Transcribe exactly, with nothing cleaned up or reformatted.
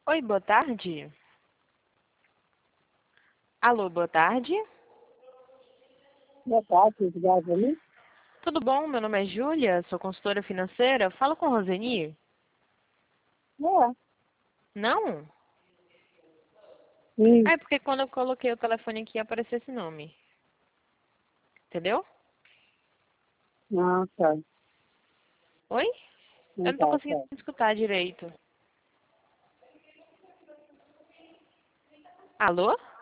Oi, boa tarde. Alô, boa tarde. Boa tarde, obrigado ali. Tudo bom? Meu nome é Júlia, sou consultora financeira. Falo com Roseni? É, Não? sim. É porque quando eu coloquei o telefone aqui apareceu esse nome. Entendeu? Ah, tá. Oi? Eu Não não tô tá, conseguindo tá. escutar direito. Alô?